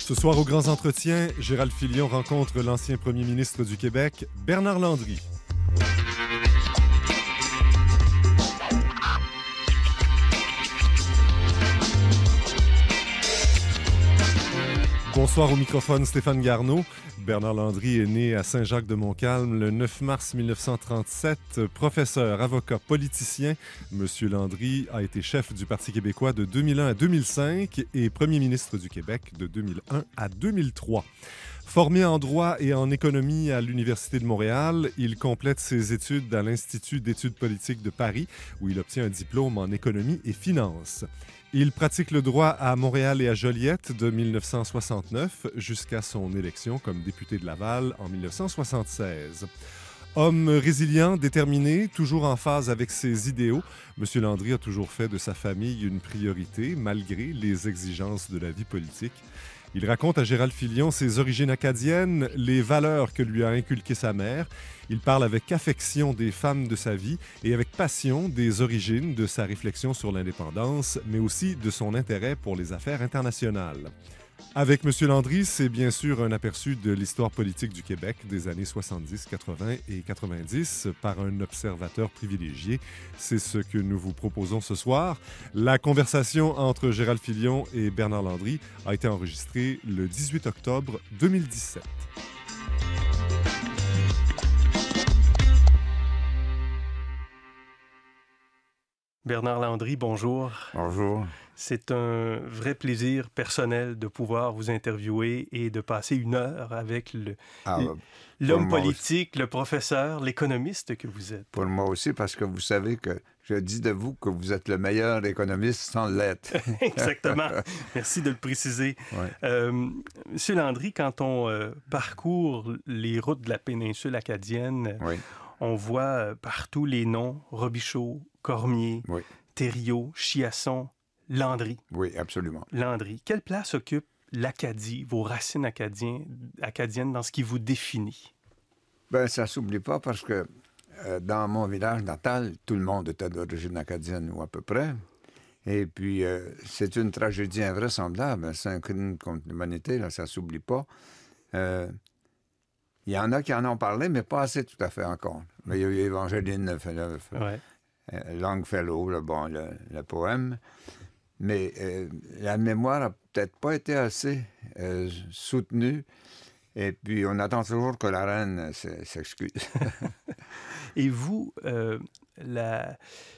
Ce soir, aux Grands Entretiens, Gérald Filion rencontre l'ancien premier ministre du Québec, Bernard Landry. Bonsoir au microphone, Stéphane Garneau. Bernard Landry est né à Saint-Jacques-de-Montcalm le 9 mars 1937. Professeur, avocat, politicien, Monsieur Landry a été chef du Parti québécois de 2001 à 2005 et premier ministre du Québec de 2001 à 2003. Formé en droit et en économie à l'Université de Montréal, il complète ses études à l'Institut d'études politiques de Paris, où il obtient un diplôme en économie et finance. Il pratique le droit à Montréal et à Joliette de 1969 jusqu'à son élection comme député de Laval en 1976. Homme résilient, déterminé, toujours en phase avec ses idéaux, M. Landry a toujours fait de sa famille une priorité, malgré les exigences de la vie politique. Il raconte à Gérald Filion ses origines acadiennes, les valeurs que lui a inculquées sa mère. Il parle avec affection des femmes de sa vie et avec passion des origines de sa réflexion sur l'indépendance, mais aussi de son intérêt pour les affaires internationales. Avec M. Landry, c'est bien sûr un aperçu de l'histoire politique du Québec des années 70, 80 et 90 par un observateur privilégié. C'est ce que nous vous proposons ce soir. La conversation entre Gérald Filion et Bernard Landry a été enregistrée le 18 octobre 2017. Bernard Landry, bonjour. Bonjour. C'est un vrai plaisir personnel de pouvoir vous interviewer et de passer une heure avec l'homme politique, le professeur, l'économiste que vous êtes. Pour moi aussi, parce que vous savez que je dis de vous que vous êtes le meilleur économiste sans l'être. Exactement. Merci de le préciser. Ouais. Monsieur Landry, quand on parcourt les routes de la péninsule acadienne, oui, on voit partout les noms Robichaud, Cormier, oui, Thériault, Chiasson, Landry. Oui, absolument. Landry. Quelle place occupe l'Acadie, vos racines acadiennes dans ce qui vous définit? Bien, ça ne s'oublie pas parce que dans mon village natal, tout le monde était d'origine acadienne ou à peu près. Et puis, c'est une tragédie invraisemblable. C'est un crime contre l'humanité, là, ça ne s'oublie pas. Il y en a qui en ont parlé, mais pas assez tout à fait encore. Mais il y a eu Évangeline Longfellow, le poème. Mais la mémoire n'a peut-être pas été assez soutenue. Et puis, on attend toujours que la reine s'excuse. Et vous, la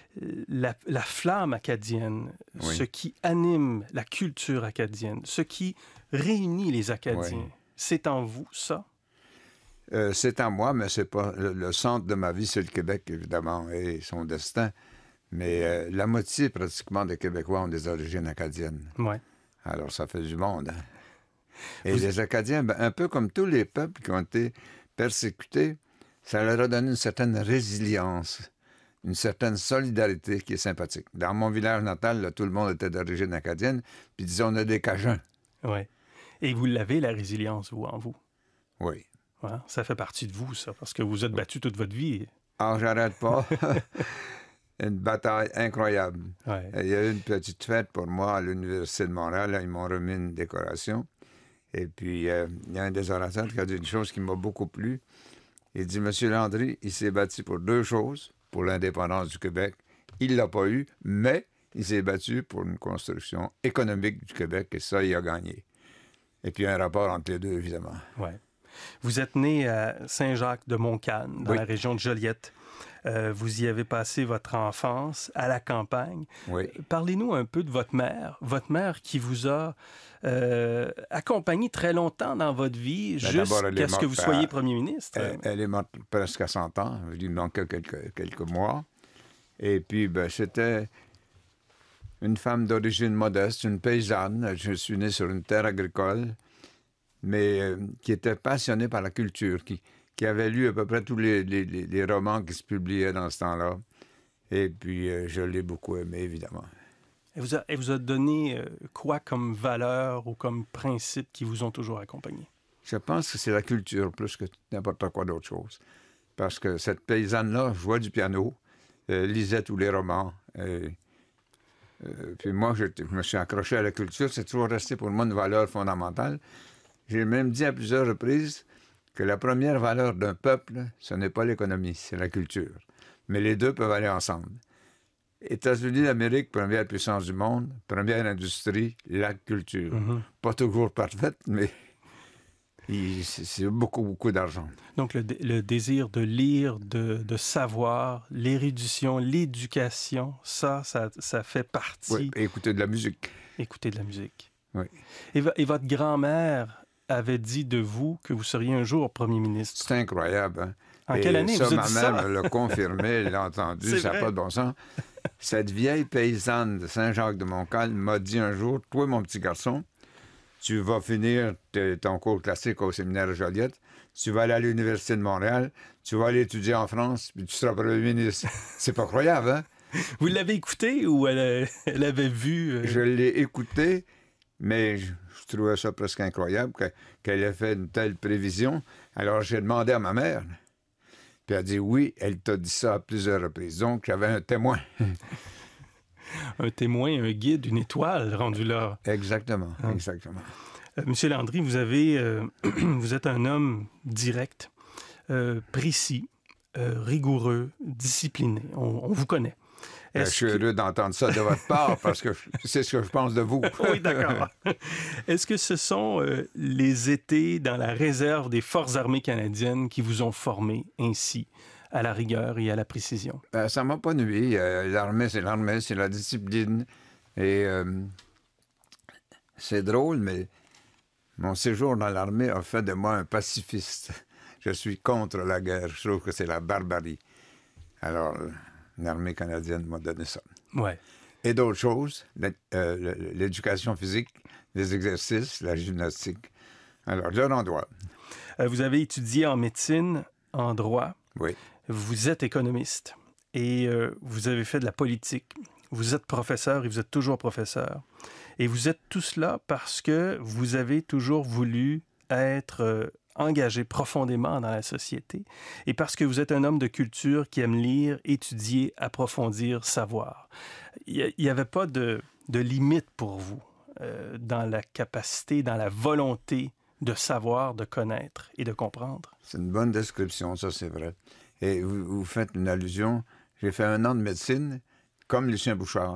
flamme acadienne, oui, ce qui anime la culture acadienne, ce qui réunit les Acadiens, oui, c'est en vous, ça? C'est en moi, mais c'est pas le centre de ma vie, c'est le Québec, évidemment, et son destin. Mais la moitié, pratiquement, des Québécois ont des origines acadiennes. Ouais. Alors, ça fait du monde. Hein? Et les Acadiens, un peu comme tous les peuples qui ont été persécutés, ça leur a donné une certaine résilience, une certaine solidarité qui est sympathique. Dans mon village natal, là, tout le monde était d'origine acadienne, puis disons, on a des Cajuns. Oui. Et vous l'avez, la résilience, vous, en vous? Oui. Ouais, ça fait partie de vous, ça, parce que vous êtes battu toute votre vie. Ah, j'arrête pas. Une bataille incroyable. Ouais. Il y a eu une petite fête pour moi à l'Université de Montréal. Là, ils m'ont remis une décoration. Et puis, il y a un des orateurs qui a dit une chose qui m'a beaucoup plu. Il dit, M. Landry, il s'est battu pour deux choses, pour l'indépendance du Québec. Il ne l'a pas eu, mais il s'est battu pour une construction économique du Québec, et ça, il a gagné. Et puis, un rapport entre les deux, évidemment. Ouais. Vous êtes né à Saint-Jacques-de-Montcalm, dans, oui, la région de Joliette. Vous y avez passé votre enfance à la campagne. Oui. Parlez-nous un peu de votre mère qui vous a accompagné très longtemps dans votre vie, jusqu'à ce que vous soyez premier ministre. Elle est morte presque à 100 ans. Il lui manquait quelques mois. Et puis, c'était une femme d'origine modeste, une paysanne. Je suis né sur une terre agricole, mais qui était passionnée par la culture, qui avait lu à peu près tous les romans qui se publiaient dans ce temps-là. Et puis, je l'ai beaucoup aimé, évidemment. Elle vous a donné quoi comme valeur ou comme principe qui vous ont toujours accompagné? Je pense que c'est la culture plus que n'importe quoi d'autre chose. Parce que cette paysanne-là jouait du piano, lisait tous les romans. Puis moi, je me suis accroché à la culture. C'est toujours resté pour moi une valeur fondamentale. J'ai même dit à plusieurs reprises que la première valeur d'un peuple, ce n'est pas l'économie, c'est la culture. Mais les deux peuvent aller ensemble. États-Unis d'Amérique, première puissance du monde, première industrie, la culture. Pas toujours parfaite, mais c'est beaucoup, beaucoup d'argent. Donc, le désir de lire, de savoir, l'érudition, l'éducation, ça fait partie... Oui, et écouter de la musique. Écouter de la musique. Oui. Et votre grand-mère avait dit de vous que vous seriez un jour premier ministre. C'est incroyable, hein? En quelle année ça, vous avez dit ça? Ma mère me l'a confirmé, elle l'a entendu, ça n'a pas de bon sens. Cette vieille paysanne de Saint-Jacques-de-Montcalm m'a dit un jour, « Toi, mon petit garçon, tu vas finir ton cours classique au séminaire de Joliette, tu vas aller à l'Université de Montréal, tu vas aller étudier en France, puis tu seras premier ministre. » C'est pas croyable, hein? Vous l'avez écouté ou elle avait vu? Je l'ai écouté, mais je trouvais ça presque incroyable qu'elle ait fait une telle prévision. Alors, j'ai demandé à ma mère, puis elle a dit oui, elle t'a dit ça à plusieurs reprises. Donc, j'avais un témoin. Un témoin, un guide, une étoile rendu là. Exactement, exactement. Monsieur Landry, vous êtes un homme direct, précis, rigoureux, discipliné. On vous connaît. Je suis heureux d'entendre ça de votre part parce que c'est ce que je pense de vous. Oui, d'accord. Est-ce que ce sont les étés dans la réserve des Forces armées canadiennes qui vous ont formé ainsi, à la rigueur et à la précision? Ça ne m'a pas nui. L'armée, c'est la discipline. Et c'est drôle, mais mon séjour dans l'armée a fait de moi un pacifiste. Je suis contre la guerre. Je trouve que c'est la barbarie. Alors... L'armée canadienne m'a donné ça. Ouais. Et d'autres choses, l'éducation physique, les exercices, la gymnastique. Alors, je rends droit. Vous avez étudié en médecine, en droit. Oui. Vous êtes économiste et vous avez fait de la politique. Vous êtes professeur et vous êtes toujours professeur. Et vous êtes tout cela parce que vous avez toujours voulu être... engagé profondément dans la société et parce que vous êtes un homme de culture qui aime lire, étudier, approfondir, savoir. Il n'y avait pas de limite pour vous dans la capacité, dans la volonté de savoir, de connaître et de comprendre. C'est une bonne description, ça c'est vrai. Et vous faites une allusion. J'ai fait 1 an de médecine comme Lucien Bouchard.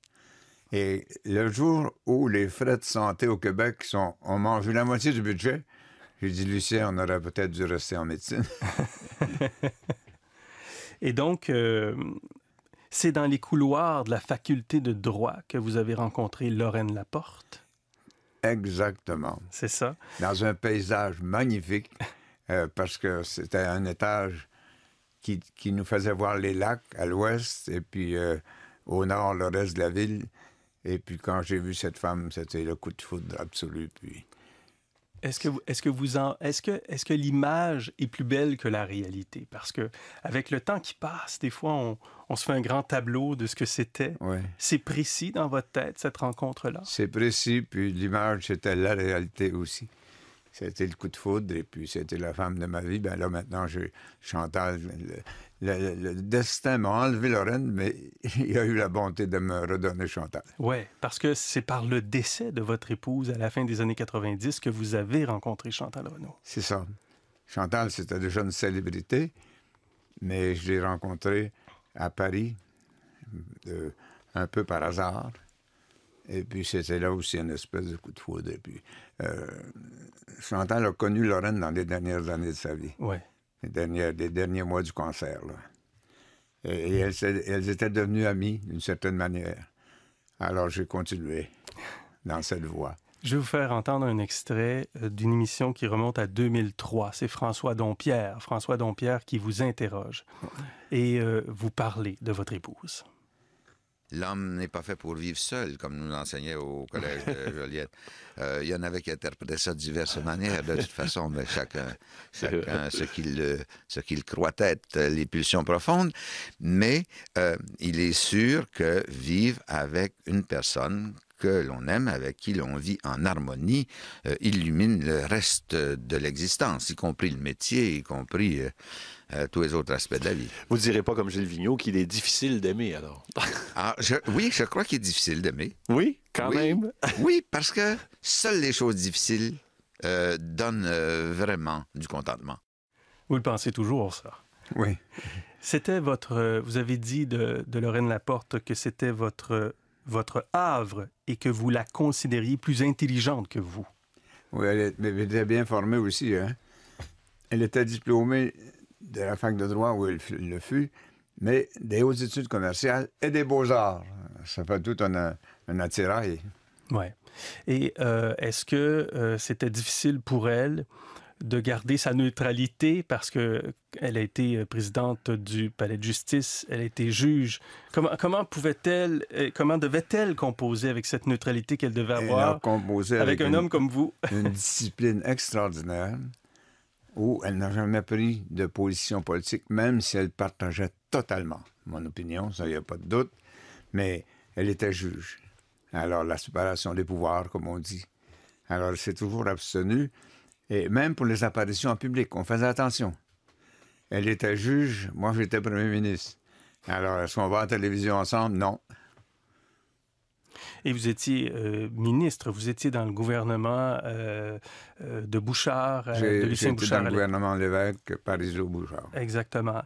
Et le jour où les frais de santé au Québec ont mangé la moitié du budget, j'ai dit, Lucien, on aurait peut-être dû rester en médecine. Et donc, c'est dans les couloirs de la faculté de droit que vous avez rencontré Lorraine Laporte? Exactement. C'est ça. Dans un paysage magnifique, parce que c'était un étage qui nous faisait voir les lacs à l'ouest, et puis au nord, le reste de la ville. Et puis quand j'ai vu cette femme, c'était le coup de foudre absolu, puis... Est-ce que l'image est plus belle que la réalité? Parce que avec le temps qui passe, des fois, on se fait un grand tableau de ce que c'était. Ouais. C'est précis dans votre tête, cette rencontre-là? C'est précis, puis l'image, c'était la réalité aussi. C'était le coup de foudre, et puis c'était la femme de ma vie. Ben là, maintenant, Chantal... Le destin m'a enlevé Lorraine, mais il a eu la bonté de me redonner Chantal. Oui, parce que c'est par le décès de votre épouse à la fin des années 90 que vous avez rencontré Chantal Renaud. C'est ça. Chantal, c'était déjà une célébrité, mais je l'ai rencontrée à Paris, un peu par hasard. Et puis, c'était là aussi une espèce de coup de foudre. Et puis, Chantal a connu Lorraine dans les dernières années de sa vie. Oui. Les derniers mois du cancer. Là. Et elles étaient devenues amies, d'une certaine manière. Alors, j'ai continué dans cette voie. Je vais vous faire entendre un extrait d'une émission qui remonte à 2003. C'est François Dompierre qui vous interroge. Et vous parlez de votre épouse. L'homme n'est pas fait pour vivre seul, comme nous l'enseignait au collège de Joliette. Il y en avait qui interprétaient ça de diverses manières, de toute façon, mais chacun ce qu'il croit être les pulsions profondes. Mais il est sûr que vivre avec une personne que l'on aime, avec qui l'on vit en harmonie, illumine le reste de l'existence, y compris le métier, y compris tous les autres aspects de la vie. Vous ne direz pas comme Gilles Vigneault qu'il est difficile d'aimer, alors? Oui, je crois qu'il est difficile d'aimer. Oui, quand même? Oui, parce que seules les choses difficiles donnent vraiment du contentement. Vous le pensez toujours, ça? Oui. C'était vous avez dit de Lorraine Laporte que c'était votre havre et que vous la considériez plus intelligente que vous. Oui, elle était bien formée aussi. Hein? Elle était diplômée de la fac de droit où elle le fut, mais des hautes études commerciales et des beaux-arts. Ça fait tout un attirail. Oui. Et est-ce que c'était difficile pour elle de garder sa neutralité parce qu'elle a été présidente du palais de justice, elle a été juge. Comment devait-elle composer avec cette neutralité qu'elle devait avoir avec un homme comme vous? Une discipline extraordinaire où elle n'a jamais pris de position politique, même si elle partageait totalement mon opinion, ça, il n'y a pas de doute, mais elle était juge. Alors, la séparation des pouvoirs, comme on dit. Alors, elle s'est toujours abstenue. Et même pour les apparitions en public, on faisait attention. Elle était juge, moi j'étais premier ministre. Alors, est-ce qu'on va à la télévision ensemble? Non. Et vous étiez ministre, vous étiez dans le gouvernement de Bouchard, de Lucien Bouchard. J'étais dans le gouvernement Lévesque, Parizeau-Bouchard. Exactement.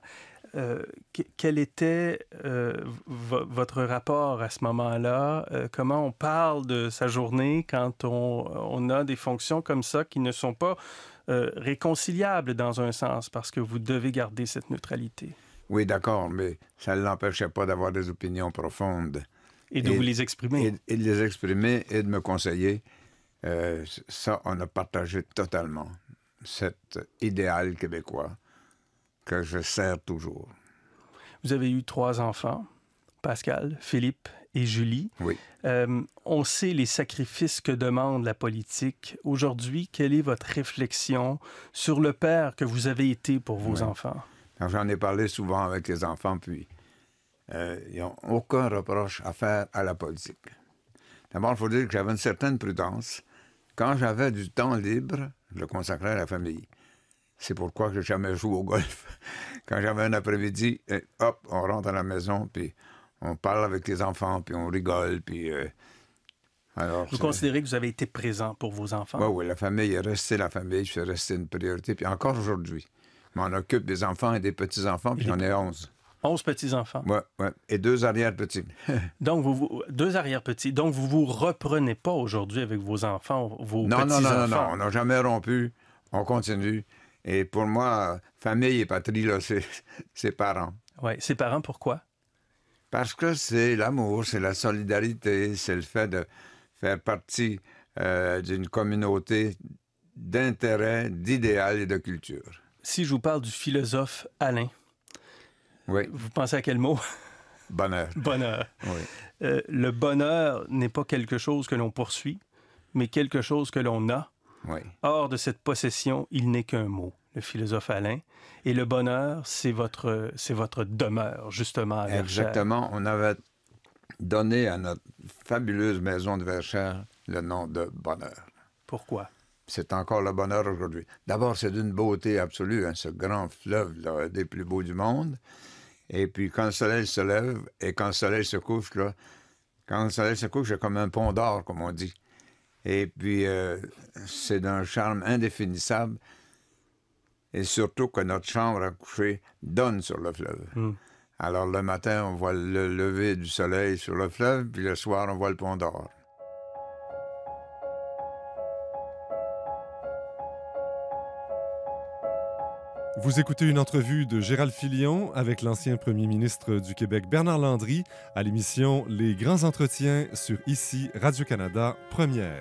Quel était votre rapport à ce moment-là? Comment on parle de sa journée quand on a des fonctions comme ça qui ne sont pas réconciliables dans un sens parce que vous devez garder cette neutralité? Oui, d'accord, mais ça ne l'empêchait pas d'avoir des opinions profondes. Et de vous les exprimer. Et de les exprimer et de me conseiller. Ça, on a partagé totalement cet idéal québécois que je sers toujours. Vous avez eu 3 enfants, Pascal, Philippe et Julie. Oui. On sait les sacrifices que demande la politique. Aujourd'hui, quelle est votre réflexion sur le père que vous avez été pour vos enfants? Alors, j'en ai parlé souvent avec les enfants, puis ils n'ont aucun reproche à faire à la politique. D'abord, il faut dire que j'avais une certaine prudence. Quand j'avais du temps libre, je le consacrais à la famille. C'est pourquoi je n'ai jamais joué au golf. Quand j'avais un après-midi, hop, on rentre à la maison, puis on parle avec les enfants, puis on rigole, puis... vous considérez que vous avez été présent pour vos enfants? Oui, la famille est restée la famille, c'est resté une priorité, puis encore aujourd'hui. Je m'en occupe des enfants et des petits-enfants, puis j'en ai 11. 11 petits-enfants? Oui, et 2 arrière-petits. Donc, 2 arrière-petits. Donc, vous ne vous reprenez pas aujourd'hui avec vos enfants, vos petits-enfants? Non, on n'a jamais rompu, on continue. Et pour moi, famille et patrie, là, c'est parents. Oui, c'est parents, pourquoi? Parce que c'est l'amour, c'est la solidarité, c'est le fait de faire partie d'une communauté d'intérêt, d'idéal et de culture. Si je vous parle du philosophe Alain, oui. Vous pensez à quel mot? Bonheur. Bonheur. Oui. Le bonheur n'est pas quelque chose que l'on poursuit, mais quelque chose que l'on a. Oui. Hors de cette possession, il n'est qu'un mot, le philosophe Alain. Et le bonheur, c'est votre demeure, justement, à Verchères. Exactement. On avait donné à notre fabuleuse maison de Verchères le nom de Bonheur. Pourquoi? C'est encore le bonheur aujourd'hui. D'abord, c'est d'une beauté absolue, hein, ce grand fleuve là, des plus beaux du monde. Et puis, quand le soleil se lève et quand le soleil se couche, là, quand le soleil se couche, c'est comme un pont d'or, comme on dit. Et puis, c'est d'un charme indéfinissable. Et surtout que notre chambre à coucher donne sur le fleuve. Alors, le matin, on voit le lever du soleil sur le fleuve, puis le soir, on voit le pont d'or. Vous écoutez une entrevue de Gérald Filion avec l'ancien premier ministre du Québec, Bernard Landry, à l'émission Les Grands Entretiens sur ICI Radio-Canada, première.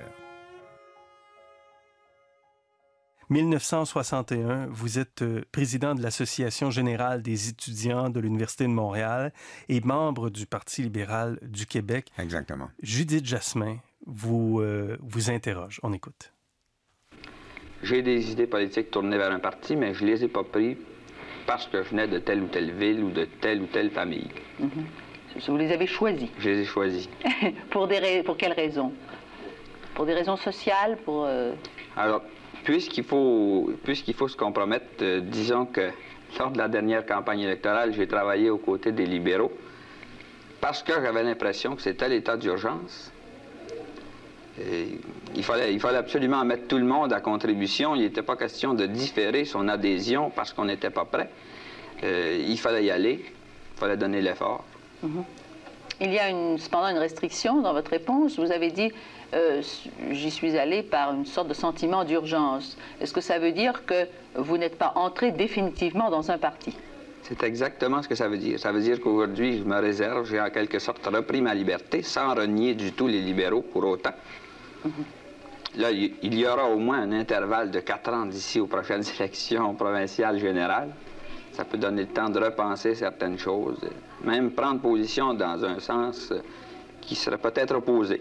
1961, vous êtes président de l'Association générale des étudiants de l'Université de Montréal et membre du Parti libéral du Québec. Exactement. Judith Jasmin vous interroge. On écoute. J'ai des idées politiques tournées vers un parti, mais je ne les ai pas prises parce que je venais de telle ou telle ville ou de telle famille. Vous les avez choisis? Je les ai choisis. Pour quelles raisons? Pour des raisons sociales? Alors, puisqu'il faut se compromettre, disons que lors de la dernière campagne électorale, j'ai travaillé aux côtés des libéraux parce que j'avais l'impression que c'était l'état d'urgence. Et il fallait absolument mettre tout le monde à contribution. Il n'était pas question de différer son adhésion parce qu'on n'était pas prêt. Il fallait y aller, il fallait donner l'effort. Mm-hmm. Il y a cependant une restriction dans votre réponse. Vous avez dit j'y suis allé par une sorte de sentiment d'urgence. Est-ce que ça veut dire que vous n'êtes pas entré définitivement dans un parti? C'est exactement ce que ça veut dire. Ça veut dire qu'aujourd'hui, je me réserve, j'ai en quelque sorte repris ma liberté, sans renier du tout les libéraux pour autant. Mm-hmm. Là, il y aura au moins un intervalle de 4 ans d'ici aux prochaines élections provinciales générales. Ça peut donner le temps de repenser certaines choses, même prendre position dans un sens qui serait peut-être opposé.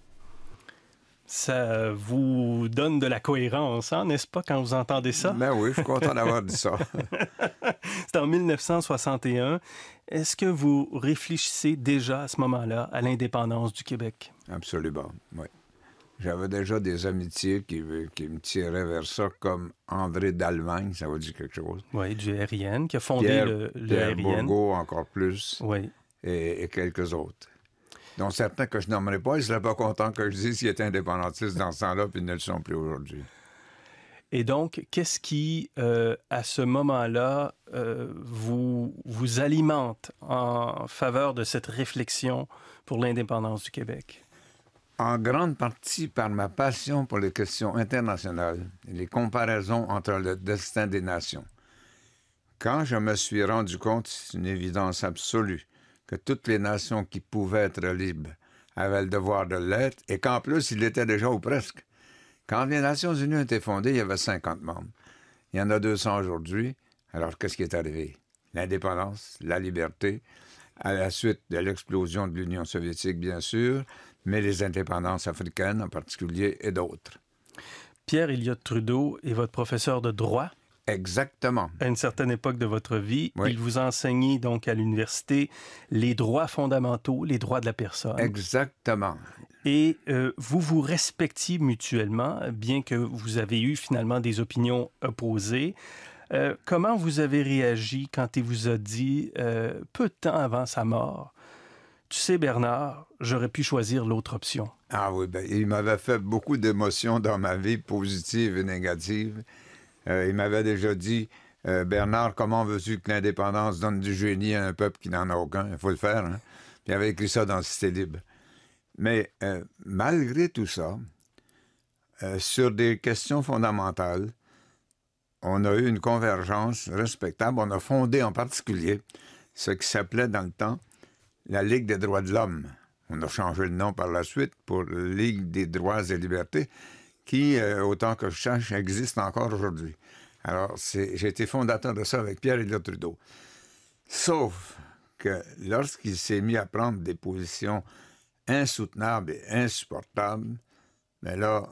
Ça vous donne de la cohérence, hein, n'est-ce pas, quand vous entendez ça? Ben oui, je suis content d'avoir dit ça. C'est en 1961. Est-ce que vous réfléchissez déjà à ce moment-là à l'indépendance du Québec? Absolument, oui. J'avais déjà des amitiés qui me tiraient vers ça, comme André d'Allemagne, ça vous dit quelque chose? Oui, du RIN, qui a fondé le Pierre RIN. Bourgault, encore plus, oui. et quelques autres. Dont certains que je nommerai pas, ils ne seraient pas contents que je dise qu'ils étaient indépendantistes dans ce temps-là, puis ils ne le sont plus aujourd'hui. Et donc, qu'est-ce qui, à ce moment-là, vous alimente en faveur de cette réflexion pour l'indépendance du Québec? En grande partie par ma passion pour les questions internationales et les comparaisons entre le destin des nations. Quand je me suis rendu compte, c'est une évidence absolue, que toutes les nations qui pouvaient être libres avaient le devoir de l'être, et qu'en plus, il l'était déjà ou presque. Quand les Nations unies ont été fondées, il y avait 50 membres. Il y en a 200 aujourd'hui. Alors, qu'est-ce qui est arrivé? L'indépendance, la liberté, à la suite de l'explosion de l'Union soviétique, bien sûr, mais les indépendances africaines en particulier et d'autres. Pierre Elliott Trudeau est votre professeur de droit. Exactement. À une certaine époque de votre vie, oui. Il vous enseignait donc à l'université les droits fondamentaux, les droits de la personne. Exactement. Et vous vous respectiez mutuellement, bien que vous avez eu finalement des opinions opposées. Comment vous avez réagi quand il vous a dit, peu de temps avant sa mort, « Tu sais, Bernard, j'aurais pu choisir l'autre option. » Ah oui, bien, il m'avait fait beaucoup d'émotions dans ma vie, positives et négatives. Il m'avait déjà dit, Bernard, comment veux-tu que l'indépendance donne du génie à un peuple qui n'en a aucun? Il faut le faire, hein? Puis il avait écrit ça dans Cité libre. Mais malgré tout ça, sur des questions fondamentales, on a eu une convergence respectable. On a fondé en particulier ce qui s'appelait dans le temps la Ligue des droits de l'homme. On a changé le nom par la suite pour Ligue des droits et libertés, qui, autant que je sache, existe encore aujourd'hui. Alors, j'ai été fondateur de ça avec Pierre Elliott Trudeau. Sauf que lorsqu'il s'est mis à prendre des positions insoutenables et insupportables, mais là,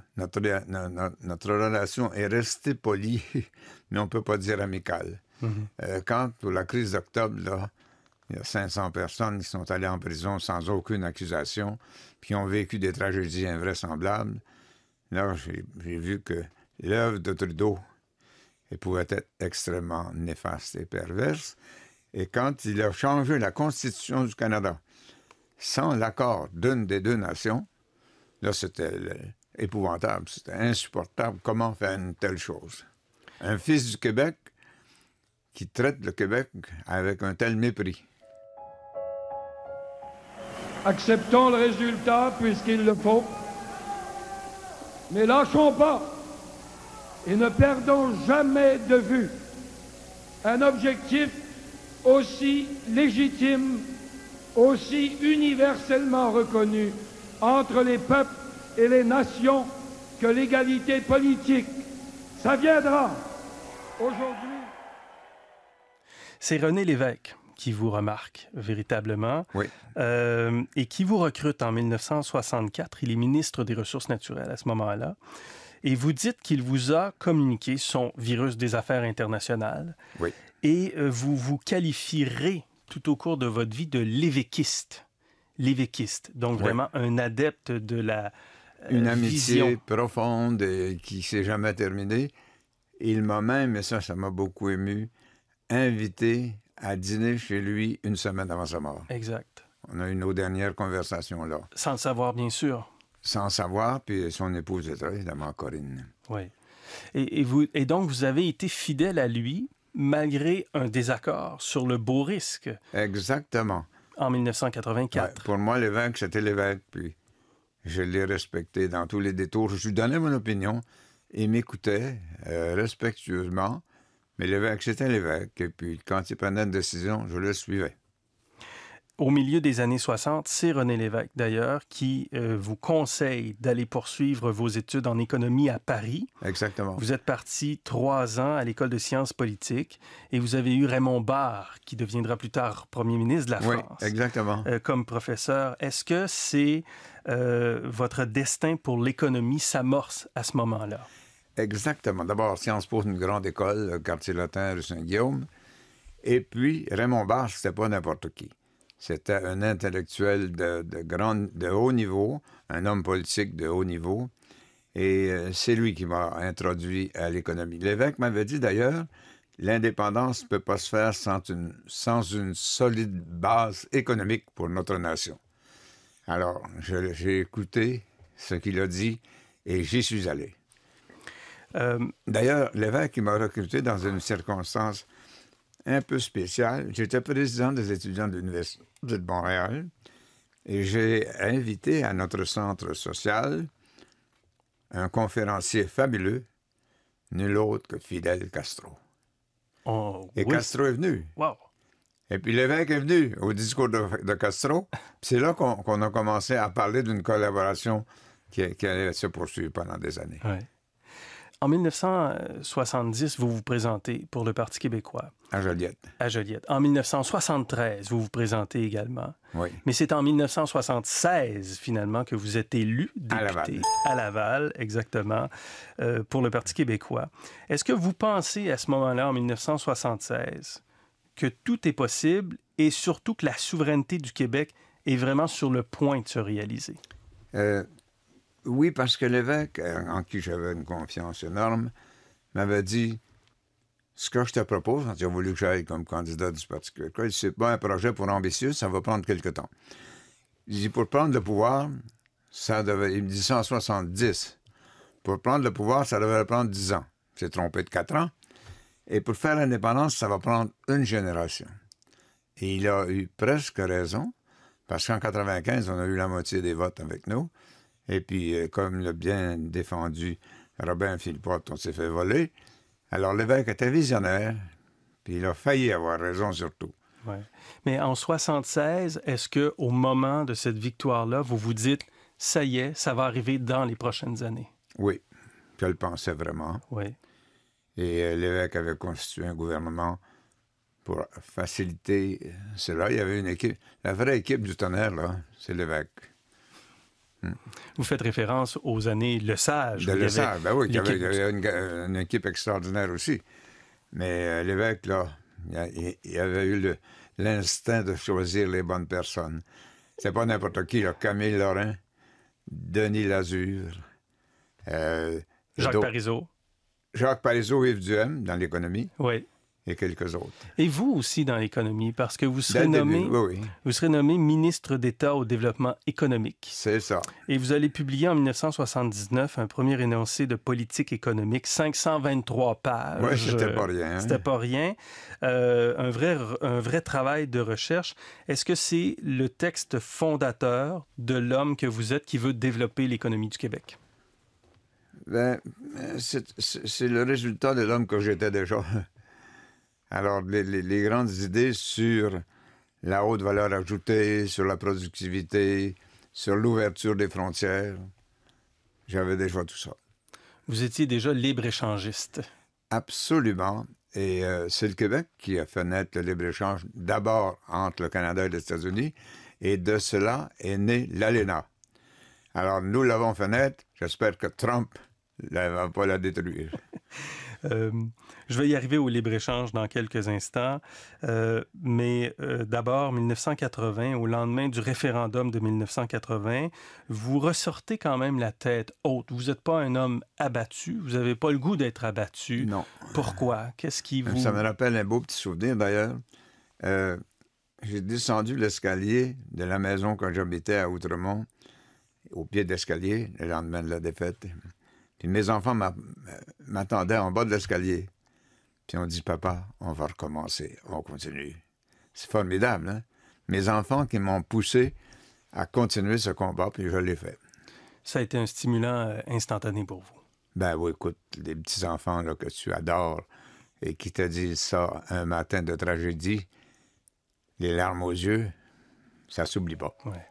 notre relation est restée polie, mais on ne peut pas dire amicale. Mm-hmm. Quand, pour la crise d'octobre, là, il y a 500 personnes qui sont allées en prison sans aucune accusation, puis ont vécu des tragédies invraisemblables. Là, j'ai vu que l'œuvre de Trudeau pouvait être extrêmement néfaste et perverse. Et quand il a changé la Constitution du Canada sans l'accord d'une des deux nations, là, c'était épouvantable, c'était insupportable. Comment faire une telle chose? Un fils du Québec qui traite le Québec avec un tel mépris. Acceptons le résultat puisqu'il le faut, mais lâchons pas et ne perdons jamais de vue un objectif aussi légitime, aussi universellement reconnu entre les peuples et les nations que l'égalité politique. Ça viendra aujourd'hui. C'est René Lévesque qui vous remarque véritablement, oui. Et qui vous recrute en 1964. Il est ministre des Ressources naturelles à ce moment-là. Et vous dites qu'il vous a communiqué son virus des affaires internationales. Oui. Et vous vous qualifierez tout au cours de votre vie de l'évêquiste. L'évêquiste, donc vraiment un adepte de la une amitié vision profonde et qui ne s'est jamais terminée. Il m'a même, et ça m'a beaucoup ému, invité à dîner chez lui une semaine avant sa mort. Exact. On a eu nos dernières conversations là. Sans le savoir, bien sûr. Sans le savoir, puis son épouse était évidemment Corinne. Oui. Et donc, vous avez été fidèle à lui, malgré un désaccord sur le beau risque. Exactement. En 1984. Ouais, pour moi, l'évêque, c'était l'évêque, puis je l'ai respecté dans tous les détours. Je lui donnais mon opinion, il m'écoutait respectueusement, mais l'évêque, c'était l'évêque, et puis quand il prenait une décision, je le suivais. Au milieu des années 60, c'est René Lévesque, d'ailleurs, qui vous conseille d'aller poursuivre vos études en économie à Paris. Exactement. Vous êtes parti 3 ans à l'École de sciences politiques et vous avez eu Raymond Barre, qui deviendra plus tard premier ministre de la France. Oui, exactement. Comme professeur. Est-ce que c'est votre destin pour l'économie s'amorce à ce moment-là? Exactement. D'abord, Sciences Po, une grande école, quartier latin, rue Saint-Guillaume. Et puis, Raymond Barre, c'était pas n'importe qui. C'était un intellectuel de haut niveau, un homme politique de haut niveau. Et c'est lui qui m'a introduit à l'économie. L'évêque m'avait dit d'ailleurs, l'indépendance ne peut pas se faire sans une solide base économique pour notre nation. Alors, j'ai écouté ce qu'il a dit et j'y suis allé. D'ailleurs, l'évêque il m'a recruté dans une circonstance un peu spéciale. J'étais président des étudiants de l'Université de Montréal et j'ai invité à notre centre social un conférencier fabuleux, nul autre que Fidel Castro. Oh, et oui. Castro est venu. Wow. Et puis l'évêque est venu au discours de Castro. C'est là qu'on a commencé à parler d'une collaboration qui allait se poursuivre pendant des années. Ouais. En 1970, vous vous présentez pour le Parti québécois. À Joliette. À Joliette. En 1973, vous vous présentez également. Oui. Mais c'est en 1976, finalement, que vous êtes élu député. À Laval, exactement, pour le Parti québécois. Est-ce que vous pensez à ce moment-là, en 1976, que tout est possible et surtout que la souveraineté du Québec est vraiment sur le point de se réaliser? Oui, parce que l'évêque, en qui j'avais une confiance énorme, m'avait dit « Ce que je te propose, quand tu as voulu que j'aille comme candidat du Parti québécois, c'est pas un projet pour ambitieux, ça va prendre quelque temps. » Il dit « Pour prendre le pouvoir, il me dit 170. Pour prendre le pouvoir, ça devait prendre 10 ans. C'est trompé de 4 ans. Et pour faire l'indépendance, ça va prendre une génération. » Et il a eu presque raison, parce qu'en 1995, on a eu la moitié des votes avec nous. Et puis, comme l'a bien défendu Robin Philpott, on s'est fait voler. Alors, l'évêque était visionnaire, puis il a failli avoir raison surtout. Ouais. Mais en 1976, est-ce qu'au moment de cette victoire-là, vous vous dites, ça y est, ça va arriver dans les prochaines années? Oui, je le pensais vraiment. Oui. Et l'évêque avait constitué un gouvernement pour faciliter cela. Il y avait une équipe, la vraie équipe du tonnerre, là, c'est l'évêque. Vous faites référence aux années Lesage. De Lesage, ben oui, il y avait une équipe extraordinaire aussi. Mais l'évêque, là, il avait eu l'instinct de choisir les bonnes personnes. C'est pas n'importe qui, là. Camille Lorrain, Denis Lazure, Jacques Parizeau. Jacques Parizeau, Yves Duhem, dans l'économie. Oui. Et quelques autres. Et vous aussi dans l'économie, parce que vous serez nommé, vous serez nommé ministre d'État au développement économique. C'est ça. Et vous allez publier en 1979 un premier énoncé de politique économique, 523 pages. Oui, c'était pas rien. Hein? C'était pas rien. Un vrai travail de recherche. Est-ce que c'est le texte fondateur de l'homme que vous êtes qui veut développer l'économie du Québec? Ben, c'est le résultat de l'homme que j'étais déjà. Alors, les grandes idées sur la haute valeur ajoutée, sur la productivité, sur l'ouverture des frontières, j'avais déjà tout ça. Vous étiez déjà libre-échangiste. Absolument. Et c'est le Québec qui a fait naître le libre-échange d'abord entre le Canada et les États-Unis. Et de cela est né l'ALENA. Alors, nous l'avons fait naître. J'espère que Trump ne va pas la détruire. Je vais y arriver au libre-échange dans quelques instants, mais d'abord, 1980, au lendemain du référendum de 1980, vous ressortez quand même la tête haute. Vous n'êtes pas un homme abattu, vous n'avez pas le goût d'être abattu. Non. Pourquoi? Qu'est-ce qui vous... Ça me rappelle un beau petit souvenir, d'ailleurs. J'ai descendu l'escalier de la maison quand j'habitais à Outremont, au pied de l'escalier, le lendemain de la défaite. Puis mes enfants m'attendaient en bas de l'escalier. Puis on dit, papa, on va recommencer, on continue. C'est formidable, hein? Mes enfants qui m'ont poussé à continuer ce combat, puis je l'ai fait. Ça a été un stimulant instantané pour vous. Ben oui, écoute, des petits-enfants là, que tu adores et qui te disent ça un matin de tragédie, les larmes aux yeux, ça s'oublie pas. Ouais.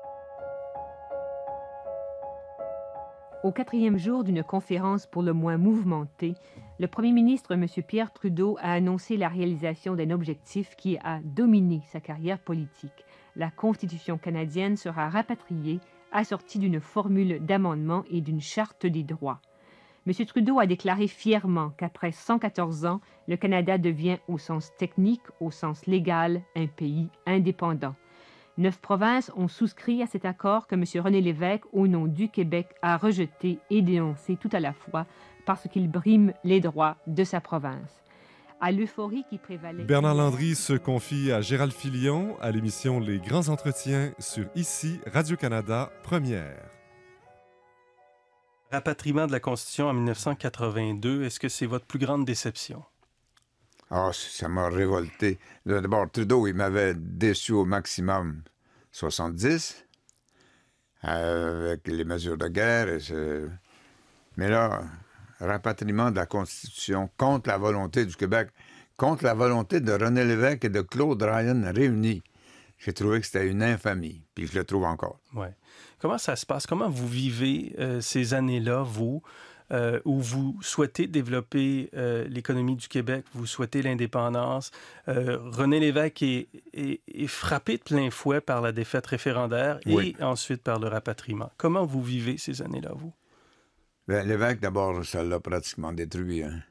Au 4e jour d'une conférence pour le moins mouvementée, le premier ministre, M. Pierre Trudeau, a annoncé la réalisation d'un objectif qui a dominé sa carrière politique. La Constitution canadienne sera rapatriée, assortie d'une formule d'amendement et d'une charte des droits. M. Trudeau a déclaré fièrement qu'après 114 ans, le Canada devient, au sens technique, au sens légal, un pays indépendant. 9 provinces ont souscrit à cet accord que M. René Lévesque, au nom du Québec, a rejeté et dénoncé tout à la fois parce qu'il brime les droits de sa province. À l'euphorie qui prévalait... Bernard Landry se confie à Gérald Filion à l'émission Les Grands Entretiens sur ICI, Radio-Canada, première. Rapatriement de la Constitution en 1982, est-ce que c'est votre plus grande déception? Ah, ça m'a révolté. D'abord, Trudeau, il m'avait déçu au maximum 70, avec les mesures de guerre. Mais là, rapatriement de la Constitution contre la volonté du Québec, contre la volonté de René Lévesque et de Claude Ryan réunis. J'ai trouvé que c'était une infamie, puis je le trouve encore. Ouais. Comment ça se passe? Comment vous vivez ces années-là, vous, où vous souhaitez développer l'économie du Québec, vous souhaitez l'indépendance? René Lévesque est frappé de plein fouet par la défaite référendaire et ensuite par le rapatriement. Comment vous vivez ces années-là, vous? Bien, Lévesque, d'abord, ça l'a pratiquement détruit. Hein.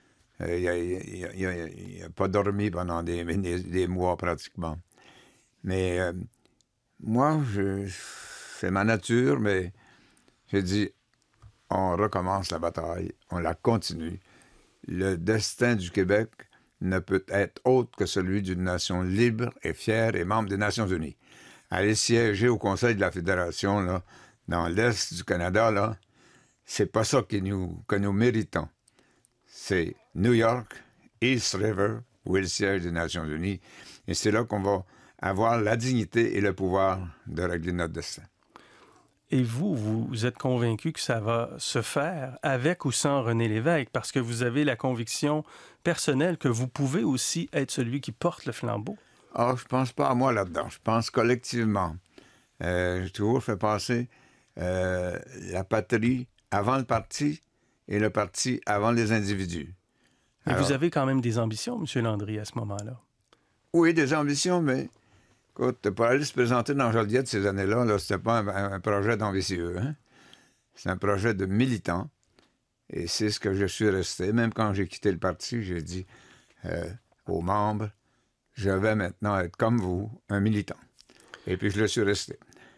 Il n'a pas dormi pendant des mois, pratiquement. Mais moi, c'est ma nature, mais j'ai dit, on recommence la bataille, on la continue. Le destin du Québec ne peut être autre que celui d'une nation libre et fière et membre des Nations unies. Aller siéger au Conseil de la Fédération, là, dans l'Est du Canada, là, c'est pas ça que nous méritons. C'est New York, East River, où est le siège des Nations unies, et c'est là qu'on va avoir la dignité et le pouvoir de régler notre destin. Et vous êtes convaincu que ça va se faire avec ou sans René Lévesque, parce que vous avez la conviction personnelle que vous pouvez aussi être celui qui porte le flambeau? Ah, je pense pas à moi là-dedans. Je pense collectivement. J'ai toujours fait passer la patrie avant le parti et le parti avant les individus. Mais vous avez quand même des ambitions, M. Landry, à ce moment-là. Oui, des ambitions, mais écoute, pour aller se présenter dans Joliette ces années-là, là, c'était pas un projet d'ambitieux. Hein? C'est un projet de militant. Et c'est ce que je suis resté. Même quand j'ai quitté le parti, j'ai dit aux membres, je vais maintenant être comme vous, un militant. Et puis je le suis resté.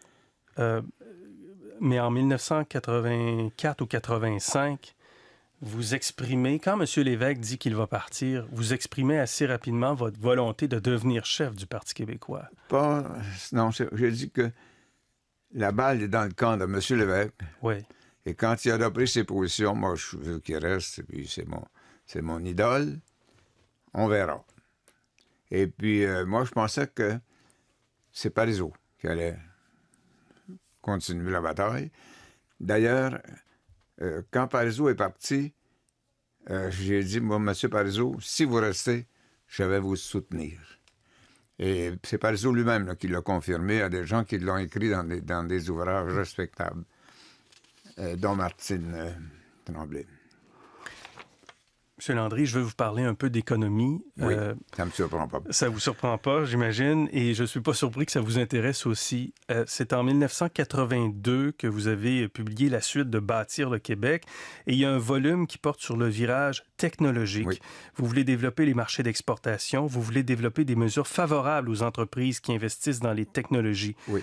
Mais en 1984 ou 85, vous exprimez, quand M. Lévesque dit qu'il va partir, vous exprimez assez rapidement votre volonté de devenir chef du Parti québécois. Non, j'ai dit que la balle est dans le camp de M. Lévesque. Oui. Et quand il a repris ses positions, moi, je veux qu'il reste, et puis c'est mon idole. On verra. Et puis, moi, je pensais que c'est Parizeau qui allait continuer la bataille. D'ailleurs, quand Parizeau est parti, j'ai dit, moi, M. Parizeau, si vous restez, je vais vous soutenir. Et c'est Parizeau lui-même là, qui l'a confirmé à des gens qui l'ont écrit dans des ouvrages respectables, dont Martine Tremblay. Monsieur Landry, je veux vous parler un peu d'économie. Oui, ça ne me surprend pas. Ça ne vous surprend pas, j'imagine, et je ne suis pas surpris que ça vous intéresse aussi. C'est en 1982 que vous avez publié la suite de Bâtir le Québec, et il y a un volume qui porte sur le virage technologique. Oui. Vous voulez développer les marchés d'exportation, vous voulez développer des mesures favorables aux entreprises qui investissent dans les technologies. Oui.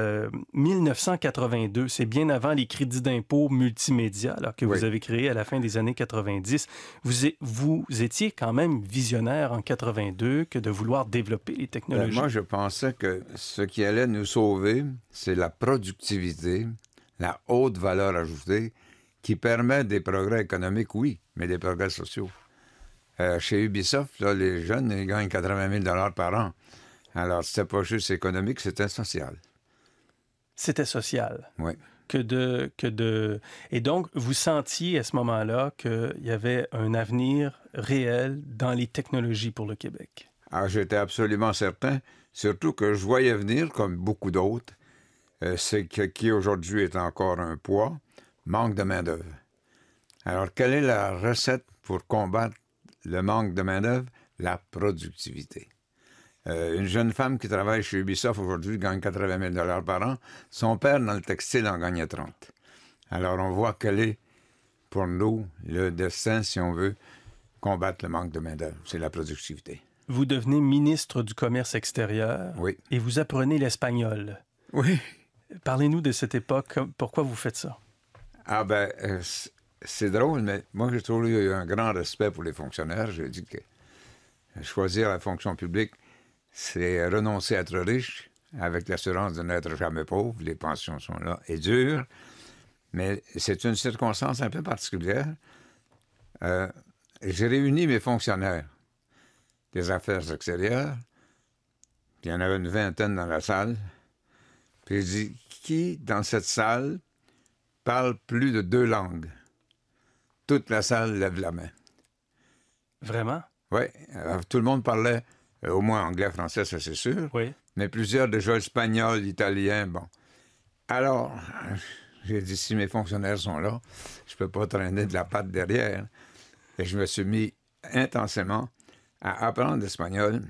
1982, c'est bien avant les crédits d'impôt multimédia alors que vous avez créé à la fin des années 90. Vous étiez quand même visionnaire en 82 que de vouloir développer les technologies. Moi, je pensais que ce qui allait nous sauver, c'est la productivité, la haute valeur ajoutée qui permet des progrès économiques, oui, mais des progrès sociaux. Chez Ubisoft, là, les jeunes, ils gagnent 80 000 par an. Alors, c'était pas juste économique, c'était social. C'était social. Oui. Et donc, vous sentiez à ce moment-là qu'il y avait un avenir réel dans les technologies pour le Québec? Alors, j'étais absolument certain, surtout que je voyais venir, comme beaucoup d'autres, c'est qui aujourd'hui est encore un poids, manque de main-d'œuvre. Alors, quelle est la recette pour combattre le manque de main-d'œuvre? La productivité. Une jeune femme qui travaille chez Ubisoft aujourd'hui gagne 80 000 par an. Son père, dans le textile, en gagnait 30. Alors, on voit quel est, pour nous, le destin, si on veut, combattre le manque de main-d'œuvre. C'est la productivité. Vous devenez ministre du Commerce extérieur et vous apprenez l'espagnol. Oui. Parlez-nous de cette époque. Pourquoi vous faites ça? Ah ben, c'est drôle, mais moi, j'ai toujours eu un grand respect pour les fonctionnaires. Je dis que choisir la fonction publique, c'est renoncer à être riche avec l'assurance de n'être jamais pauvre. Les pensions sont là et dures. Mais c'est une circonstance un peu particulière. J'ai réuni mes fonctionnaires des affaires extérieures. Puis il y en avait une vingtaine dans la salle. Puis j'ai dit, qui dans cette salle parle plus de 2 langues? Toute la salle lève la main. Vraiment? Oui. Tout le monde parlait au moins anglais, français, ça c'est sûr. Oui. Mais plusieurs déjà espagnol, italien, bon. Alors, j'ai dit, si mes fonctionnaires sont là, je ne peux pas traîner de la patte derrière. Et je me suis mis intensément à apprendre l'espagnol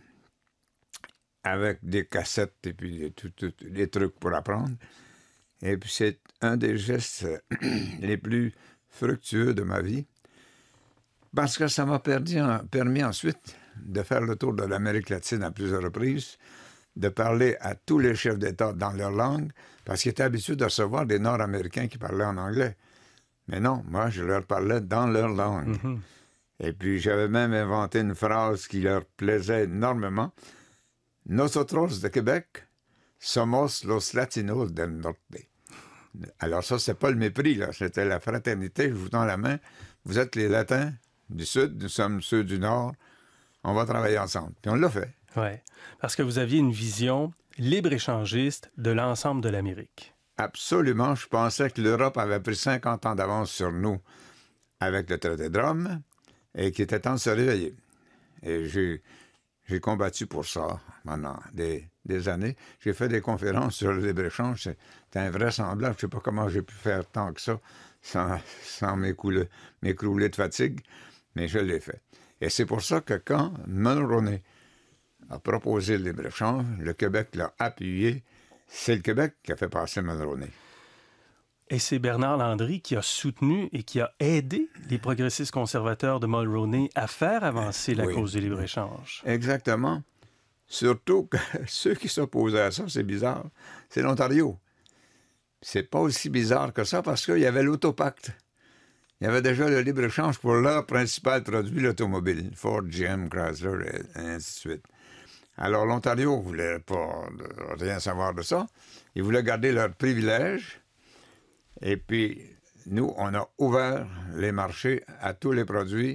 avec des cassettes et puis des trucs pour apprendre. Et puis c'est un des gestes les plus fructueux de ma vie parce que ça m'a permis ensuite de faire le tour de l'Amérique latine à plusieurs reprises, de parler à tous les chefs d'État dans leur langue, parce qu'ils étaient habitués de recevoir des Nord-Américains qui parlaient en anglais. Mais non, moi, je leur parlais dans leur langue. Mm-hmm. Et puis, j'avais même inventé une phrase qui leur plaisait énormément. « Nosotros de Québec somos los latinos del norte ». Alors ça, c'est pas le mépris, là. C'était la fraternité, je vous tends la main. Vous êtes les Latins du Sud, nous sommes ceux du Nord. On va travailler ensemble. Puis on l'a fait. Oui, parce que vous aviez une vision libre-échangiste de l'ensemble de l'Amérique. Absolument. Je pensais que l'Europe avait pris 50 ans d'avance sur nous avec le traité de Rome et qu'il était temps de se réveiller. Et j'ai combattu pour ça pendant des années. J'ai fait des conférences sur le libre-échange. C'est invraisemblable. Je ne sais pas comment j'ai pu faire tant que ça sans m'écrouler de fatigue, mais je l'ai fait. Et c'est pour ça que quand Mulroney a proposé le libre-échange, le Québec l'a appuyé. C'est le Québec qui a fait passer Mulroney. Et c'est Bernard Landry qui a soutenu et qui a aidé les progressistes conservateurs de Mulroney à faire avancer la cause du libre-échange. Exactement. Surtout que ceux qui s'opposaient à ça, c'est bizarre, c'est l'Ontario. C'est pas aussi bizarre que ça parce qu'il y avait l'autopacte. Il y avait déjà le libre-échange pour leur principal produit, l'automobile. Ford, GM, Chrysler, et ainsi de suite. Alors, l'Ontario ne voulait pas rien savoir de ça. Ils voulaient garder leurs privilèges. Et puis, nous, on a ouvert les marchés à tous les produits,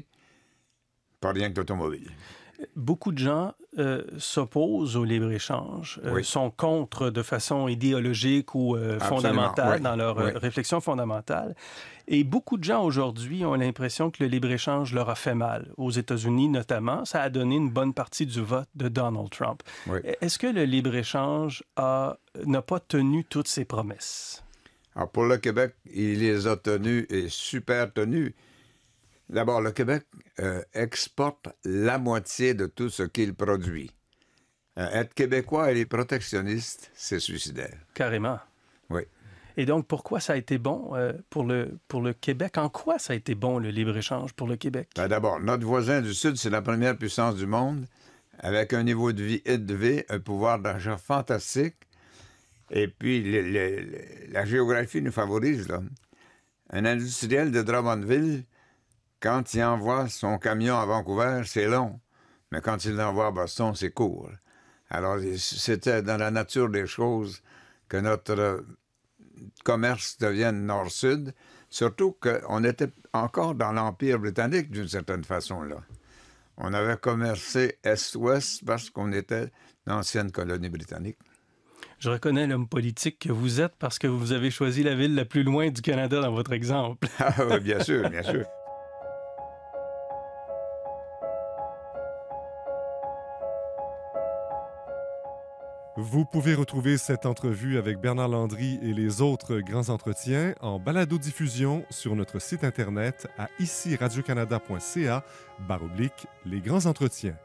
pas rien que l'automobile. Beaucoup de gens s'opposent au libre-échange, sont contre de façon idéologique ou fondamentale, dans leur réflexion fondamentale. Et beaucoup de gens aujourd'hui ont l'impression que le libre-échange leur a fait mal. Aux États-Unis notamment, ça a donné une bonne partie du vote de Donald Trump. Oui. Est-ce que le libre-échange n'a pas tenu toutes ses promesses? Alors pour le Québec, il les a tenues et super tenues. D'abord, le Québec exporte la moitié de tout ce qu'il produit. Être québécois et les protectionnistes, c'est suicidaire. Carrément. Oui. Et donc, pourquoi ça a été bon pour le Québec? En quoi ça a été bon, le libre-échange, pour le Québec? Ben d'abord, notre voisin du Sud, c'est la première puissance du monde, avec un niveau de vie élevé, un pouvoir d'achat fantastique, et puis la géographie nous favorise, là. Un industriel de Drummondville, quand il envoie son camion à Vancouver, c'est long, mais quand il l'envoie à Boston, c'est court. Alors, c'était dans la nature des choses que notre commerce devienne nord-sud, surtout qu'on était encore dans l'Empire britannique d'une certaine façon, là. On avait commercé est-ouest parce qu'on était l'ancienne colonie britannique. Je reconnais l'homme politique que vous êtes parce que vous avez choisi la ville la plus loin du Canada dans votre exemple. Ah oui, bien sûr, bien sûr. Vous pouvez retrouver cette entrevue avec Bernard Landry et les autres grands entretiens en balado-diffusion sur notre site internet à iciradiocanada.ca/les grands entretiens.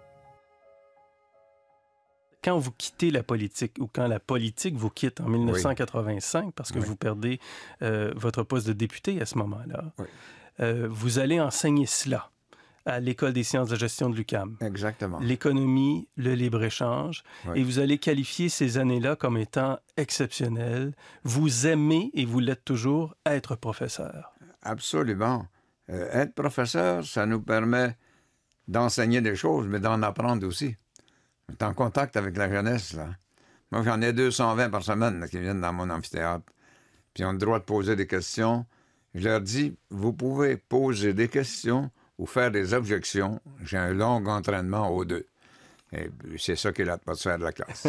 Quand vous quittez la politique ou quand la politique vous quitte en 1985 parce que vous perdez votre poste de député à ce moment-là, vous allez enseigner cela à l'École des sciences de gestion de l'UQAM. Exactement. L'économie, le libre-échange. Et vous allez qualifier ces années-là comme étant exceptionnelles. Vous aimez, et vous l'êtes toujours, être professeur. Absolument. Être professeur, ça nous permet d'enseigner des choses, mais d'en apprendre aussi. On est en contact avec la jeunesse, là. Moi, j'en ai 220 par semaine là, qui viennent dans mon amphithéâtre. Puis ils ont le droit de poser des questions. Je leur dis, vous pouvez poser des questions ou faire des objections. J'ai un long entraînement aux deux. Et c'est ça qui est l'atmosphère de la classe.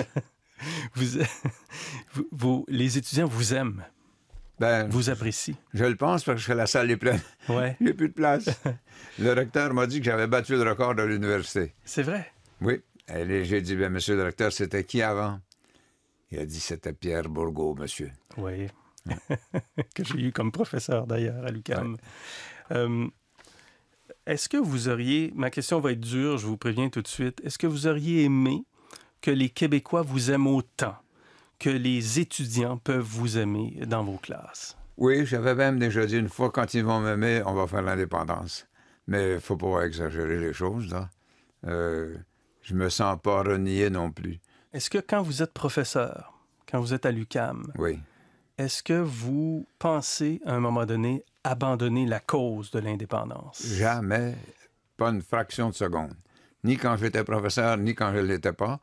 Les étudiants vous aiment. Vous apprécient. Je le pense parce que la salle est pleine. Ouais. Il n'y a plus de place. Le recteur m'a dit que j'avais battu le record de l'université. C'est vrai? Oui. Et j'ai dit, bien, monsieur le recteur, c'était qui avant? Il a dit, c'était Pierre Bourgault, monsieur. Oui. Que j'ai eu comme professeur, d'ailleurs, à l'UQAM. Ouais. Est-ce que vous auriez... Ma question va être dure, je vous préviens tout de suite. Est-ce que vous auriez aimé que les Québécois vous aiment autant que les étudiants peuvent vous aimer dans vos classes? Oui, j'avais même déjà dit une fois, quand ils vont m'aimer, on va faire l'indépendance. Mais il ne faut pas exagérer les choses, là. Je me sens pas renié non plus. Est-ce que quand vous êtes professeur, quand vous êtes à l'UQAM, est-ce que vous pensez, à un moment donné, abandonner la cause de l'indépendance? Jamais. Pas une fraction de seconde. Ni quand j'étais professeur, ni quand je ne l'étais pas.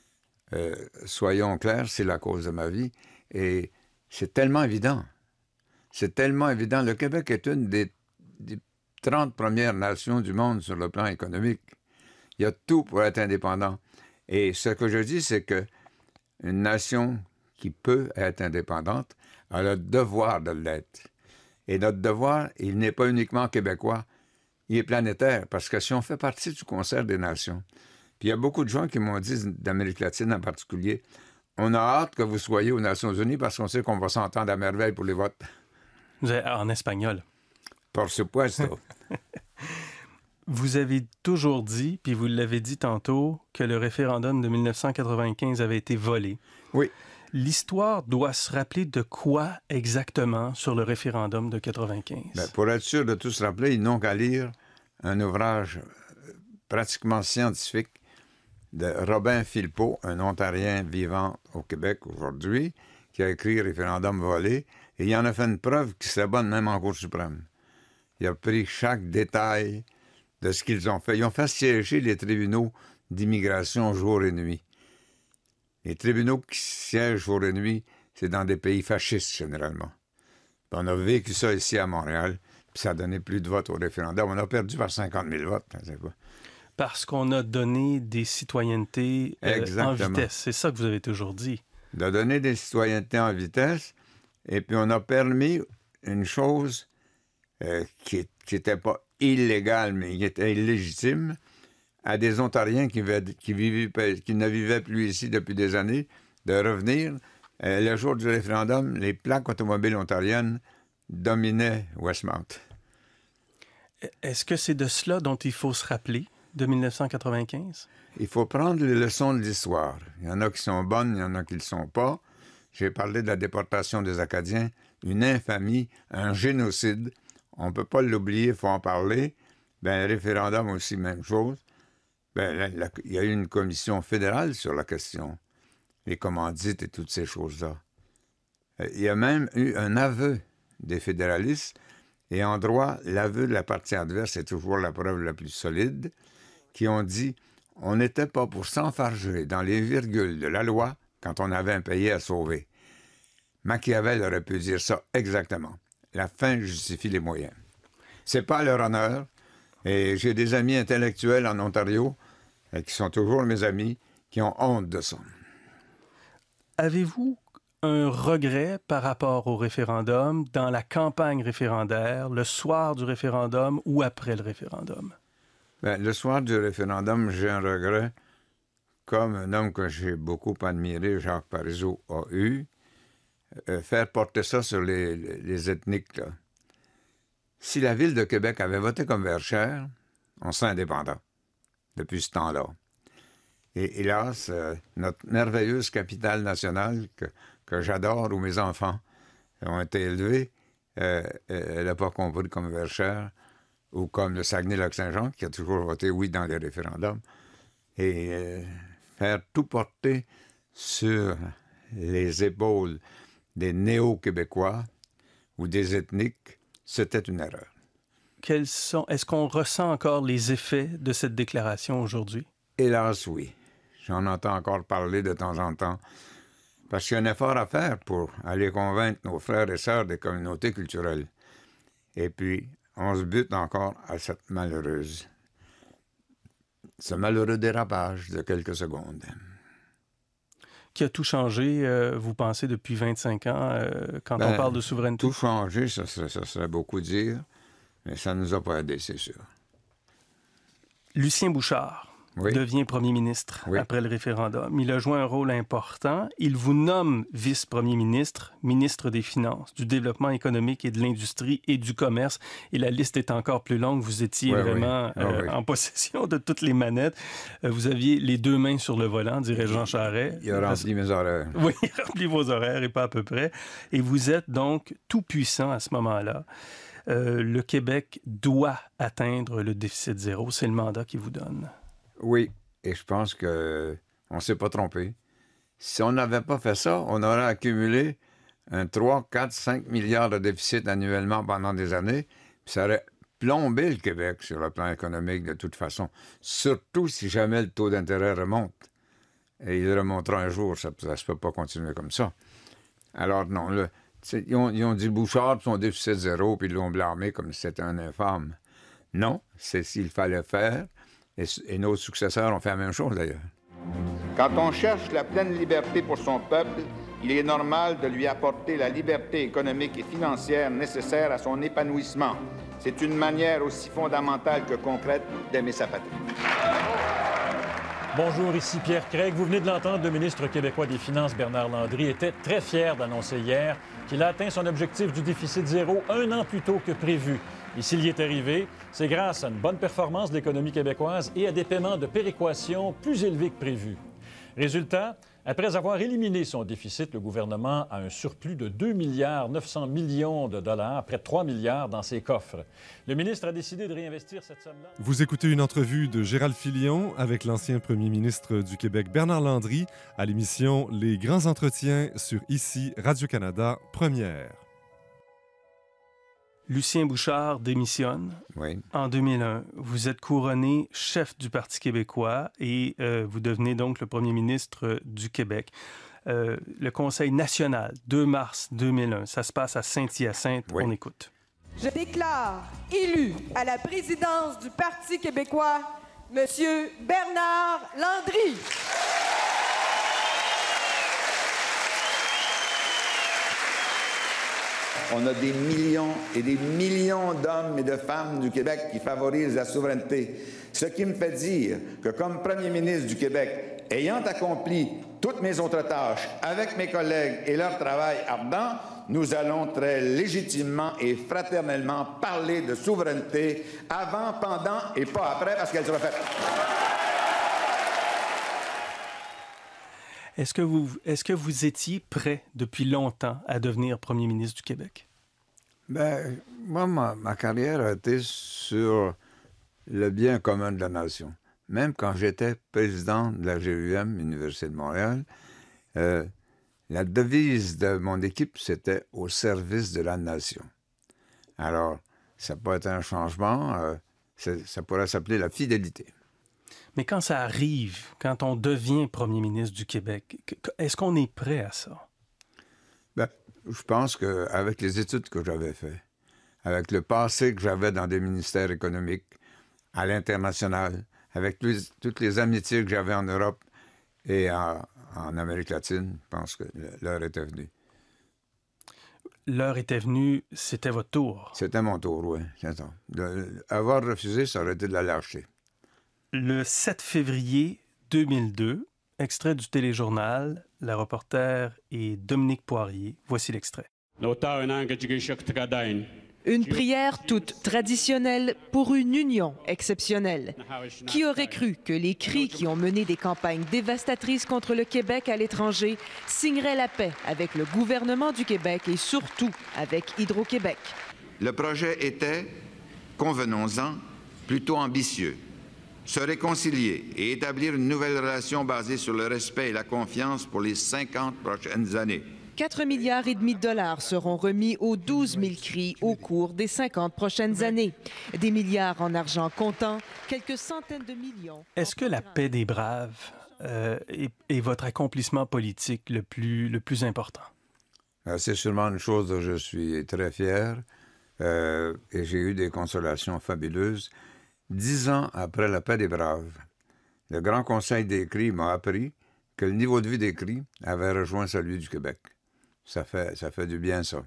Soyons clairs, c'est la cause de ma vie. Et c'est tellement évident. C'est tellement évident. Le Québec est une des 30 premières nations du monde sur le plan économique. Il y a tout pour être indépendant. Et ce que je dis, c'est qu'une nation qui peut être indépendante a le devoir de l'être. Et notre devoir, il n'est pas uniquement québécois, il est planétaire, parce que si on fait partie du concert des nations, puis il y a beaucoup de gens qui m'ont dit, d'Amérique latine en particulier, on a hâte que vous soyez aux Nations unies parce qu'on sait qu'on va s'entendre à merveille pour les votes. Vous êtes en espagnol. Por supuesto. Vous avez toujours dit, puis vous l'avez dit tantôt, que le référendum de 1995 avait été volé. Oui. L'histoire doit se rappeler de quoi exactement sur le référendum de 1995? Pour être sûr de tout se rappeler, ils n'ont qu'à lire un ouvrage pratiquement scientifique de Robin Philpot, un Ontarien vivant au Québec aujourd'hui, qui a écrit « Référendum volé », et il en a fait une preuve qui serait bonne même en Cour suprême. Il a pris chaque détail de ce qu'ils ont fait. Ils ont fait siéger les tribunaux d'immigration jour et nuit. Les tribunaux qui siègent jour et nuit, c'est dans des pays fascistes, généralement. Puis on a vécu ça ici à Montréal, puis ça a donné plus de votes au référendum. On a perdu par 50 000 votes. Parce qu'on a donné des citoyennetés en vitesse. C'est ça que vous avez toujours dit. De donner des citoyennetés en vitesse, et puis on a permis une chose qui n'était pas illégale, mais qui était illégitime, à des Ontariens qui ne vivaient plus ici depuis des années, de revenir. Le jour du référendum, les plaques automobiles ontariennes dominaient Westmount. Est-ce que c'est de cela dont il faut se rappeler, de 1995? Il faut prendre les leçons de l'histoire. Il y en a qui sont bonnes, il y en a qui ne le sont pas. J'ai parlé de la déportation des Acadiens, une infamie, un génocide. On ne peut pas l'oublier, il faut en parler. Le référendum aussi, même chose. Il y a eu une commission fédérale sur la question, les commandites et toutes ces choses-là. Il y a même eu un aveu des fédéralistes, et en droit, l'aveu de la partie adverse est toujours la preuve la plus solide, qui ont dit « on n'était pas pour s'enfarger dans les virgules de la loi quand on avait un pays à sauver ». Machiavel aurait pu dire ça exactement. La fin justifie les moyens. C'est pas leur honneur, et j'ai des amis intellectuels en Ontario, qui sont toujours mes amis, qui ont honte de ça. Avez-vous un regret par rapport au référendum dans la campagne référendaire, le soir du référendum ou après le référendum? Le soir du référendum, j'ai un regret, comme un homme que j'ai beaucoup admiré, Jacques Parizeau, a eu, faire porter ça sur les ethniques, là. Si la Ville de Québec avait voté comme Verchères, on serait indépendant depuis ce temps-là. Et hélas, notre merveilleuse capitale nationale que j'adore, où mes enfants ont été élevés, elle n'a pas compris comme Verchères ou comme le Saguenay-Lac-Saint-Jean, qui a toujours voté oui dans les référendums. Et faire tout porter sur les épaules des néo-québécois ou des ethniques, c'était une erreur. Est-ce qu'on ressent encore les effets de cette déclaration aujourd'hui? Hélas, oui. J'en entends encore parler de temps en temps. Parce qu'il y a un effort à faire pour aller convaincre nos frères et sœurs des communautés culturelles. Et puis, on se bute encore à ce malheureux dérapage de quelques secondes. Qui a tout changé, vous pensez, depuis 25 ans, quand on parle de souveraineté? Tout changé, ça serait beaucoup dire, mais ça ne nous a pas aidés, c'est sûr. Lucien Bouchard devient premier ministre après le référendum. Il a joué un rôle important. Il vous nomme vice-premier ministre, ministre des Finances, du Développement économique et de l'Industrie et du Commerce. Et la liste est encore plus longue. Vous étiez vraiment en possession de toutes les manettes. Vous aviez les deux mains sur le volant, dirait Jean Charest. Il a rempli mes horaires. Oui, il a rempli vos horaires et pas à peu près. Et vous êtes donc tout puissant à ce moment-là. Le Québec doit atteindre le déficit zéro. C'est le mandat qu'il vous donne. Oui, et je pense qu'on ne s'est pas trompé. Si on n'avait pas fait ça, on aurait accumulé un 3, 4, 5 milliards de déficit annuellement pendant des années, puis ça aurait plombé le Québec sur le plan économique de toute façon, surtout si jamais le taux d'intérêt remonte. Et il remontera un jour, ça ne se peut pas continuer comme ça. Alors non, ils ont dit Bouchard, son déficit zéro, puis ils l'ont blâmé comme si c'était un infâme. Non, c'est s'il fallait faire. Et nos successeurs ont fait la même chose, d'ailleurs. Quand on cherche la pleine liberté pour son peuple, il est normal de lui apporter la liberté économique et financière nécessaire à son épanouissement. C'est une manière aussi fondamentale que concrète d'aimer sa patrie. Bonjour, ici Pierre Craig. Vous venez de l'entendre, le ministre québécois des Finances, Bernard Landry, était très fier d'annoncer hier qu'il a atteint son objectif du déficit zéro 1 an plus tôt que prévu. Et s'il y est arrivé, c'est grâce à une bonne performance de l'économie québécoise et à des paiements de péréquation plus élevés que prévu. Résultat, après avoir éliminé son déficit, le gouvernement a un surplus de 2,9 milliards de dollars, près de 3 milliards dans ses coffres. Le ministre a décidé de réinvestir cette somme-là. Vous écoutez une entrevue de Gérald Filion avec l'ancien premier ministre du Québec, Bernard Landry, à l'émission Les Grands Entretiens sur ICI Radio-Canada, première. Lucien Bouchard démissionne en 2001. Vous êtes couronné chef du Parti québécois et vous devenez donc le premier ministre du Québec. Le Conseil national, 2 mars 2001, ça se passe à Saint-Hyacinthe. On écoute. Je déclare élu à la présidence du Parti québécois M. Bernard Landry. On a des millions et des millions d'hommes et de femmes du Québec qui favorisent la souveraineté. Ce qui me fait dire que comme premier ministre du Québec, ayant accompli toutes mes autres tâches avec mes collègues et leur travail ardent, nous allons très légitimement et fraternellement parler de souveraineté avant, pendant et pas après, parce qu'elle sera faite. Est-ce que vous étiez prêt depuis longtemps à devenir premier ministre du Québec? Bien, moi, ma carrière a été sur le bien commun de la nation. Même quand j'étais président de la GUM, Université de Montréal, la devise de mon équipe, c'était « au service de la nation ». Alors, ça peut être un changement, ça pourrait s'appeler la fidélité. Mais quand ça arrive, quand on devient premier ministre du Québec, est-ce qu'on est prêt à ça? Bien, je pense qu'avec les études que j'avais faites, avec le passé que j'avais dans des ministères économiques, à l'international, avec toutes les amitiés que j'avais en Europe et en Amérique latine, je pense que l'heure était venue. L'heure était venue, c'était votre tour. C'était mon tour, oui. Avoir refusé, ça aurait été de la lâcheté. Le 7 février 2002, extrait du téléjournal, la reporter est Dominique Poirier. Voici l'extrait. Une prière toute traditionnelle pour une union exceptionnelle. Qui aurait cru que les cris qui ont mené des campagnes dévastatrices contre le Québec à l'étranger signeraient la paix avec le gouvernement du Québec et surtout avec Hydro-Québec? Le projet était, convenons-en, plutôt ambitieux. Se réconcilier et établir une nouvelle relation basée sur le respect et la confiance pour les 50 prochaines années. 4,5 milliards de dollars seront remis aux 12 000 cris au cours des 50 prochaines années. Des milliards en argent comptant, quelques centaines de millions. Est-ce que la paix des braves est votre accomplissement politique le plus important? C'est sûrement une chose dont je suis très fier et j'ai eu des consolations fabuleuses. 10 ans après la paix des braves, le Grand Conseil des cris m'a appris que le niveau de vie des cris avait rejoint celui du Québec. Ça fait du bien, ça.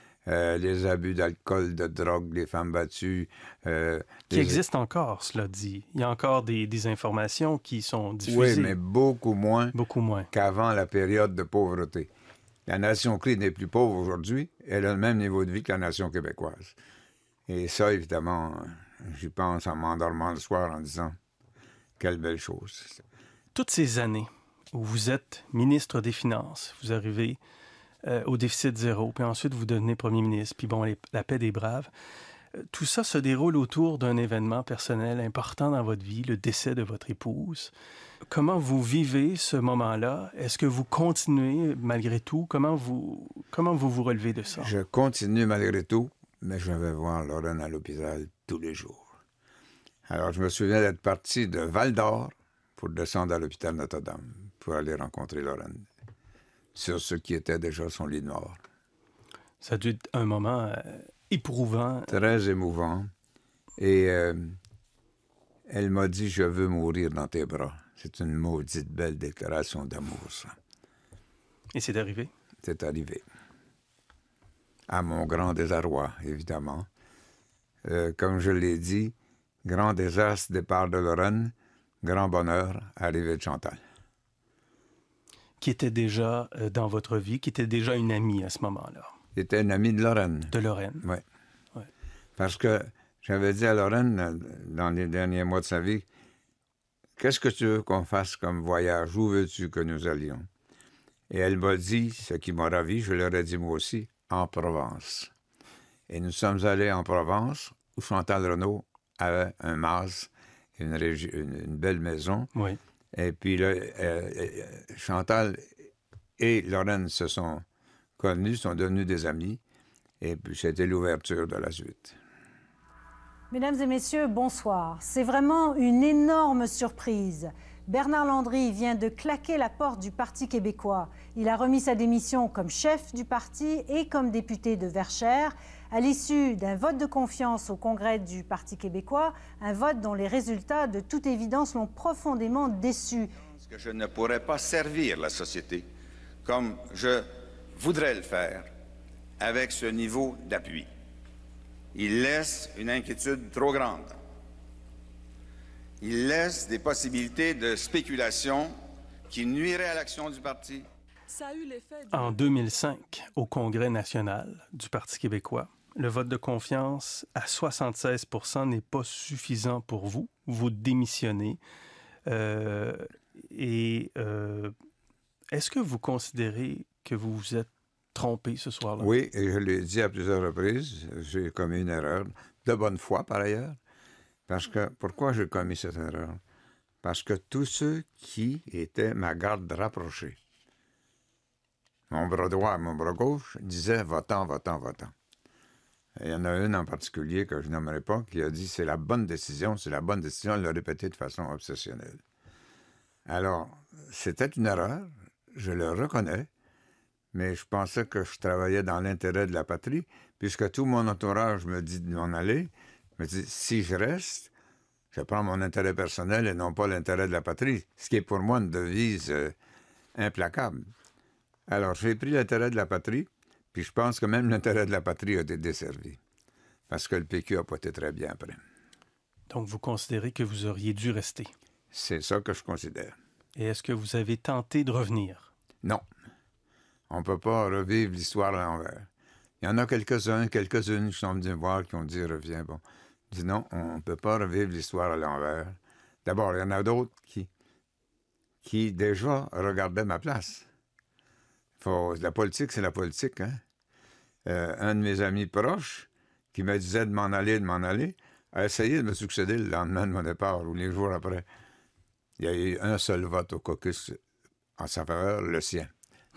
Les abus d'alcool, de drogue, les femmes battues. Qui existent encore, cela dit. Il y a encore des informations qui sont diffusées. Oui, mais beaucoup moins qu'avant la période de pauvreté. La nation cri n'est plus pauvre aujourd'hui. Elle a le même niveau de vie que la nation québécoise. Et ça, évidemment, j'y pense en m'endormant le soir en disant « quelle belle chose ». Toutes ces années où vous êtes ministre des Finances, vous arrivez au déficit zéro, puis ensuite vous devenez premier ministre, puis bon, la paix des braves, tout ça se déroule autour d'un événement personnel important dans votre vie, le décès de votre épouse. Comment vous vivez ce moment-là? Est-ce que vous continuez malgré tout? Comment vous relevez de ça? Je continue malgré tout, mais je vais voir Lorraine à l'hôpital tous les jours. Alors, je me souviens d'être parti de Val-d'Or pour descendre à l'hôpital Notre-Dame pour aller rencontrer Lorraine sur ce qui était déjà son lit de mort. Ça a dû être un moment éprouvant. Très émouvant. Et elle m'a dit « Je veux mourir dans tes bras ». C'est une maudite belle déclaration d'amour, ça. Et c'est arrivé? C'est arrivé. À mon grand désarroi, évidemment. Comme je l'ai dit, grand désastre, départ de Lorraine, grand bonheur, arrivée de Chantal. Qui était déjà dans votre vie, qui était déjà une amie à ce moment-là. Qui était une amie de Lorraine. De Lorraine. Oui. Ouais. Parce que j'avais dit à Lorraine, dans les derniers mois de sa vie, « Qu'est-ce que tu veux qu'on fasse comme voyage? Où veux-tu que nous allions? » Et elle m'a dit, ce qui m'a ravi, je leur ai dit moi aussi, en Provence. Et nous sommes allés en Provence, où Chantal Renaud avait un mas, une belle maison. Oui. Et puis là, Chantal et Lorraine se sont connus, sont devenus des amis. Et puis c'était l'ouverture de la suite. Mesdames et messieurs, bonsoir. C'est vraiment une énorme surprise. Bernard Landry vient de claquer la porte du Parti québécois. Il a remis sa démission comme chef du parti et comme député de Verchères à l'issue d'un vote de confiance au Congrès du Parti québécois, un vote dont les résultats, de toute évidence, l'ont profondément déçu. Que je ne pourrais pas servir la société comme je voudrais le faire avec ce niveau d'appui. Il laisse une inquiétude trop grande. Il laisse des possibilités de spéculation qui nuirait à l'action du parti. Ça a eu l'effet En 2005, au Congrès national du Parti québécois, le vote de confiance à 76 % n'est pas suffisant pour vous. Vous démissionnez. Est-ce que vous considérez que vous vous êtes trompé ce soir-là? Oui, et je l'ai dit à plusieurs reprises. J'ai commis une erreur, de bonne foi par ailleurs. Pourquoi j'ai commis cette erreur? Parce que tous ceux qui étaient ma garde rapprochée, mon bras droit et mon bras gauche, disaient « votant, votant, votant ». Il y en a une en particulier que je nommerai pas qui a dit « c'est la bonne décision, c'est la bonne décision », elle l'a répété de façon obsessionnelle. Alors, c'était une erreur, je le reconnais, mais je pensais que je travaillais dans l'intérêt de la patrie, puisque tout mon entourage me dit de m'en aller, me dit si je reste, je prends mon intérêt personnel et non pas l'intérêt de la patrie, ce qui est pour moi une devise implacable. Alors, j'ai pris l'intérêt de la patrie, puis je pense que même l'intérêt de la patrie a été desservi, parce que le PQ n'a pas été très bien après. Donc, vous considérez que vous auriez dû rester? C'est ça que je considère. Et est-ce que vous avez tenté de revenir? Non. On ne peut pas revivre l'histoire à l'envers. Il y en a quelques-uns, quelques-unes qui sont venus me voir, qui ont dit « reviens ». Bon, je dis non, on ne peut pas revivre l'histoire à l'envers. D'abord, il y en a d'autres qui déjà regardaient ma place. La politique, c'est la politique, hein? Un de mes amis proches, qui me disait de m'en aller, a essayé de me succéder le lendemain de mon départ, ou les jours après. Il y a eu un seul vote au caucus en sa faveur, le sien.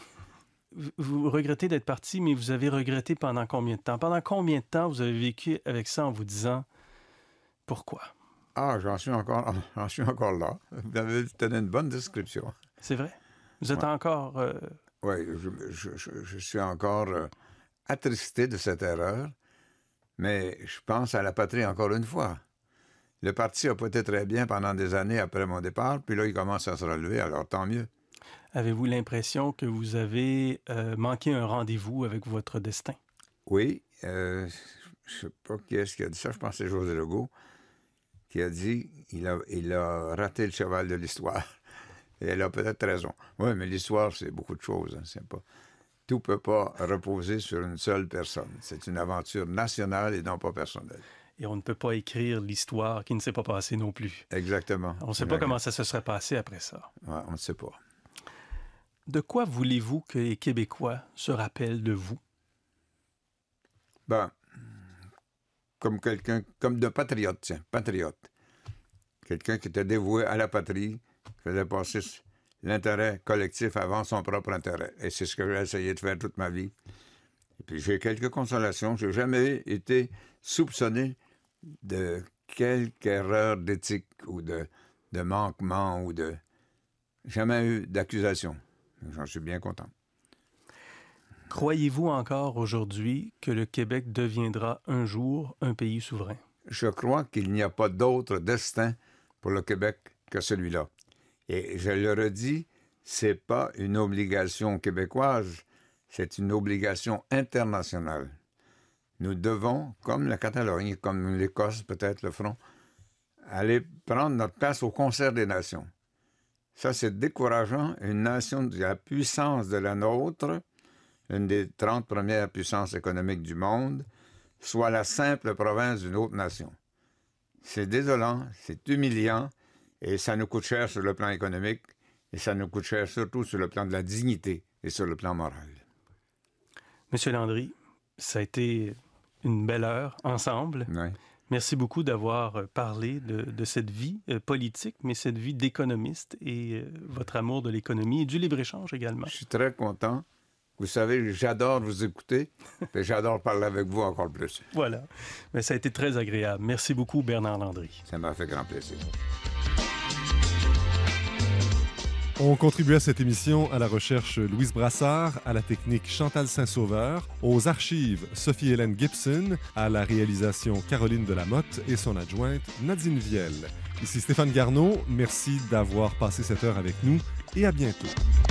Vous regrettez d'être parti, mais vous avez regretté pendant combien de temps? Pendant combien de temps vous avez vécu avec ça en vous disant « pourquoi » ? Ah, j'en suis encore là. Vous avez donné une bonne description. C'est vrai? Vous êtes encore... Oui, je suis encore attristé de cette erreur, mais je pense à la patrie encore une fois. Le parti a pas été très bien pendant des années après mon départ, puis là, il commence à se relever, alors tant mieux. Avez-vous l'impression que vous avez manqué un rendez-vous avec votre destin? Oui. Je ne sais pas qui est-ce qui a dit ça. Je pense que c'est José Legault qui a dit il a raté le cheval de l'histoire. Et elle a peut-être raison. Oui, mais l'histoire, c'est beaucoup de choses. Hein. Tout ne peut pas reposer sur une seule personne. C'est une aventure nationale et non pas personnelle. Et on ne peut pas écrire l'histoire qui ne s'est pas passée non plus. Exactement. On ne sait pas comment ça se serait passé après ça. Ouais, on ne sait pas. De quoi voulez-vous que les Québécois se rappellent de vous? Ben, comme de patriote, tiens, patriote. Quelqu'un qui était dévoué à la patrie, qui faisait passer l'intérêt collectif avant son propre intérêt. Et c'est ce que j'ai essayé de faire toute ma vie. Et puis j'ai quelques consolations. Je n'ai jamais été soupçonné de quelque erreur d'éthique ou de manquement ou de... Jamais eu d'accusation. J'en suis bien content. Croyez-vous encore aujourd'hui que le Québec deviendra un jour un pays souverain? Je crois qu'il n'y a pas d'autre destin pour le Québec que celui-là. Et je le redis, c'est pas une obligation québécoise, c'est une obligation internationale. Nous devons, comme la Catalogne, comme l'Écosse peut-être le feront, aller prendre notre place au concert des nations. Ça, c'est décourageant. Une nation de la puissance de la nôtre, une des 30 premières puissances économiques du monde, soit la simple province d'une autre nation. C'est désolant, c'est humiliant, et ça nous coûte cher sur le plan économique, et ça nous coûte cher surtout sur le plan de la dignité et sur le plan moral. Monsieur Landry, ça a été une belle heure ensemble. Oui. Merci beaucoup d'avoir parlé de cette vie politique, mais cette vie d'économiste et votre amour de l'économie et du libre-échange également. Je suis très content. Vous savez, j'adore vous écouter et j'adore parler avec vous encore plus. Voilà. Mais ça a été très agréable. Merci beaucoup, Bernard Landry. Ça m'a fait grand plaisir. On contribue à cette émission à la recherche Louise Brassard, à la technique Chantal Saint-Sauveur, aux archives Sophie-Hélène Gibson, à la réalisation Caroline Delamotte et son adjointe Nadine Viel. Ici Stéphane Garneau, merci d'avoir passé cette heure avec nous et à bientôt.